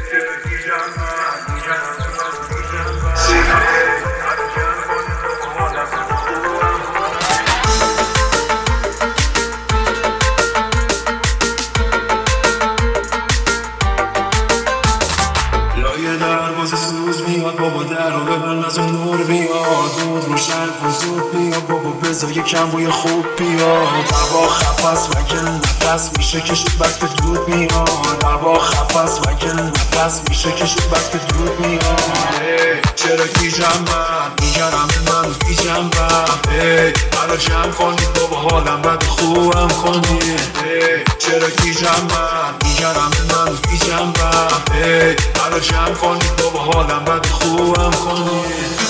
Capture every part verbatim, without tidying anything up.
سوز میاد بابا در رو ببن از اون نور بیاد دود روشن و زود بیاد بابا بذار یکم بوی خوب بیاد هوا خفص وگه نفس میشه کشید بس که دود میاد هوا خفص وگه نفس میشه کشید بس که دود میاد چرا گیجم من میگرم من گیجم من حالا جمع کنید بابا حالم بد خوبم کنید چرا گیجم من میگرم من گیجم من حالا جمع کنید بابا حالم بد خوبم کنید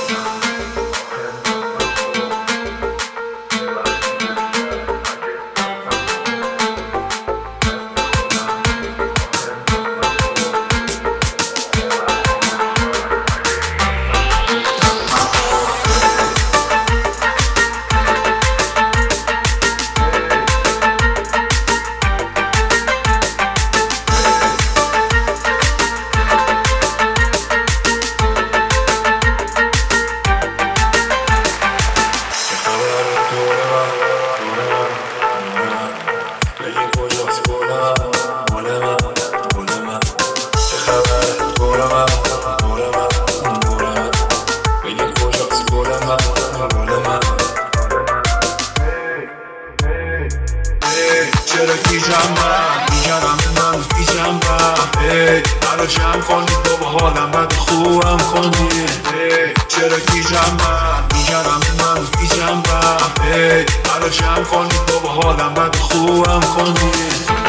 چرا گیجم من میگرم من گیجم من حالا جمع کنید بابا حالم بد خوبم کنید چرا گیجم من میگرم من گیجم من حالا جمع کنید بابا حالم بد خوبم کنید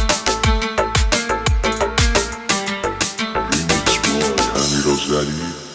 Remix boy, Hamid Ozari.